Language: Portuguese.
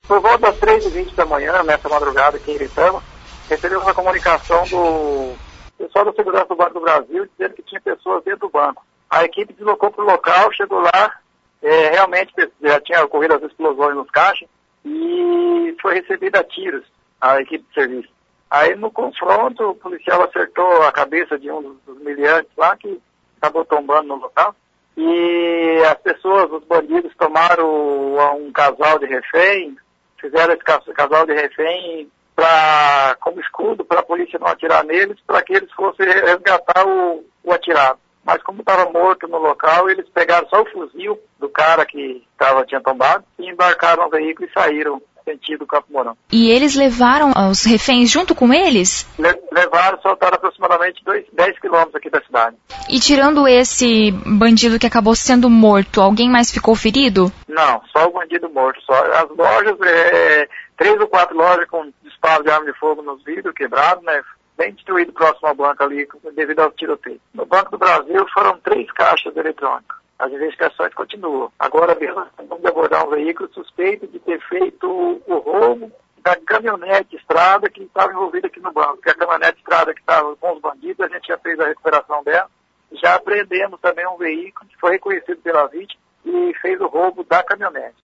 Por volta das 3h20 da manhã, nessa madrugada aqui em Iritama, recebemos uma comunicação do pessoal da segurança do Banco do Brasil dizendo que tinha pessoas dentro do banco. A equipe deslocou para o local, chegou lá, realmente já tinha ocorrido as explosões nos caixas e foi recebida a tiros a equipe de serviço. Aí no confronto, o policial acertou a cabeça de um dos miliantes lá que acabou tombando no local. E as pessoas, os bandidos, tomaram um casal de refém, fizeram esse casal de refém como escudo para a polícia não atirar neles, para que eles fossem resgatar o atirado. Mas como estava morto no local, eles pegaram só o fuzil do cara que tinha tombado e embarcaram no veículo e saíram sentido Campo Mourão. E eles levaram os reféns junto com eles? Levaram, soltaram aproximadamente 10 quilômetros aqui da cidade. E tirando esse bandido que acabou sendo morto, alguém mais ficou ferido? Não, só o bandido morto. Só. As lojas, 3 ou 4 lojas com disparo de arma de fogo nos vidros, quebrados, né? Bem destruído próximo ao banco ali, devido ao tiroteio. No Banco do Brasil foram 3 caixas eletrônicas. As investigações continuam. Agora mesmo, vamos abordar um veículo suspeito de ter feito o roubo da caminhonete estrada que estava envolvida aqui no banco. Porque a caminhonete estrada que estava com os bandidos, a gente já fez a recuperação dela. Já apreendemos também um veículo que foi reconhecido pela vítima e fez o roubo da caminhonete.